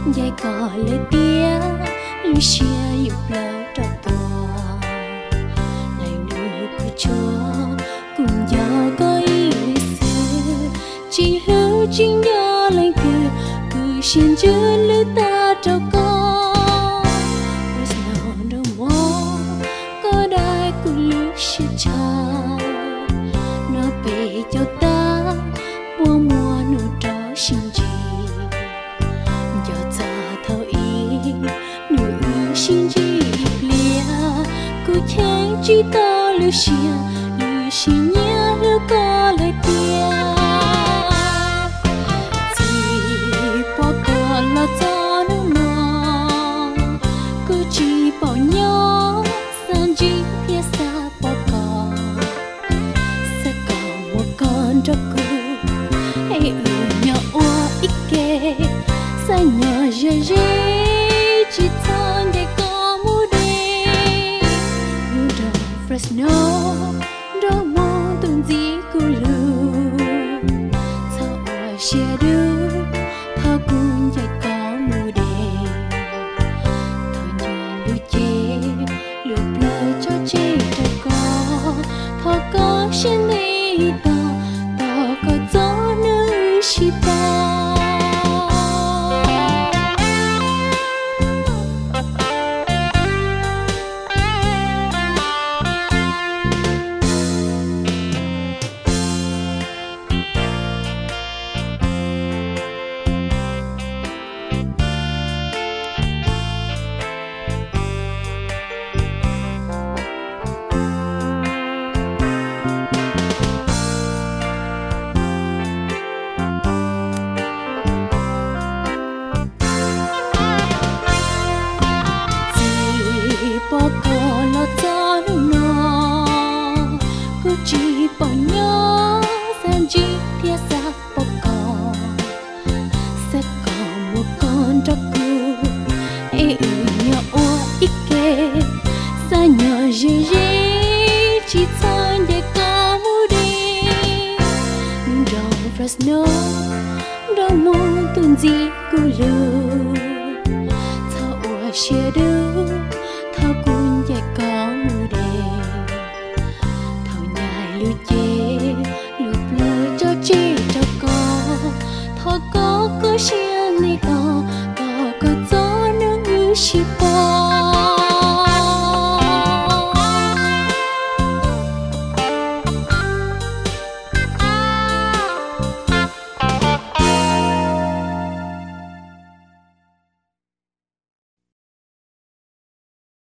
dây cò lời tia lưu xia dục lỡ trọ tòa lời nụ của chúa cùng gió có ý xưa chỉ lưu chính nhớ lời cười cứ xin chứa lưu ta trao con there's no more có đại của lưu xia cha nó về cho ta mùa mùa nụ trọ xin chi xin chi lia cô chén chỉ ta lưu xin nhớ lưu có lời tia chỉ bỏ cờ là cho nó mò cô chỉ bỏ nhớ san chỉ phía xa bỏ cờ sẽ còn một con cho cô hãy nhỏ oa ít kê sa nhỏ dễ chỉ thon để có mũ đêm nhưng đâu Fresno đâu mong tuần gì cô lưu sao ở xe đưa thao cũng dạy có mũ đêm thôi nhòa lưu chê lưu lời cho chê cho có thao có xin đi ta có gió nơi chỉ ta bỏ cờ lo cho nó cô chỉ bỏ nhớ san chỉ phía xa bỏ cờ sẽ còn một con cho cô ê nhỏ oa ít kê xa nhỏ dễ chỉ thôi để có mũ đi nhưng đâu Fresno đâu mong tuần gì cô lưu thao oa xe đưa thao cũng dạy có mũ đêm thao nhai lưu chê lụp lời cho chi cho có thao có xin này có gió nước như ship